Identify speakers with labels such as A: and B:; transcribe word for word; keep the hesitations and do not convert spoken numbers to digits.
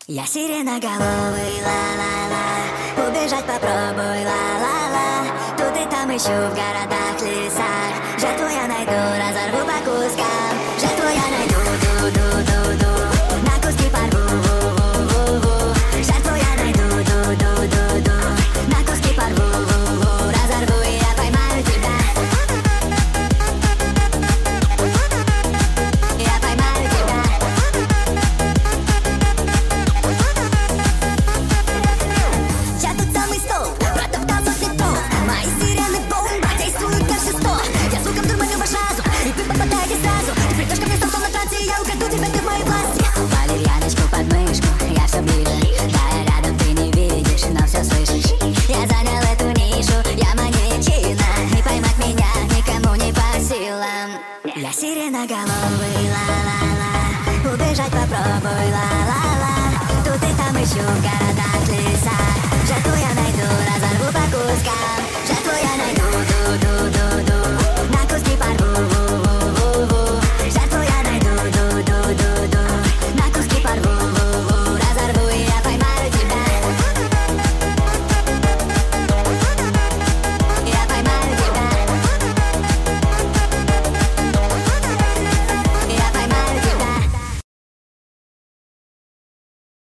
A: Я сиреноголовый, ла-ла-ла. Убежать попробуй, ла-ла-ла. Тут и там ищу в городах, лесах. Жертву я найду, разорву по кускам. Жертву я найду, ду-ду-ду-ду. На куски порву, ву-ву-ву-ву. Жертву я найду, ду-ду-ду-ду. На куски порву, ву-ву. Разорву и я поймаю тебя. Я поймаю тебя. Я тут самый столб, протоптал сотни троп. Мои сирены бомба действуют как шесто. Я звуком дурманю ваш разум, и вы попадаете сразу. Ты придешь ко мне сам на трансе, я украду тебя, ты в моей власти. Валерьяночку под мышку, я все ближе. Да, я рядом, ты не видишь, но все слышишь. Я занял эту нишу, я маньячина. И поймать меня никому не по силам. Я сиреноголовый, ла-ла-ла. Убежать попробуй, ла.